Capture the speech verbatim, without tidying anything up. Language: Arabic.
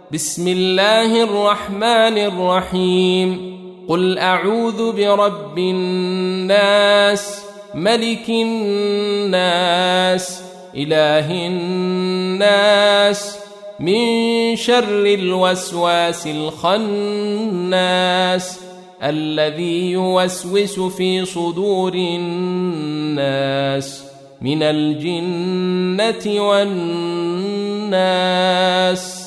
بسم الله الرحمن الرحيم قل أعوذ برب الناس ملك الناس إله الناس من شر الوسواس الخناس الذي يوسوس في صدور الناس من الجنة والناس.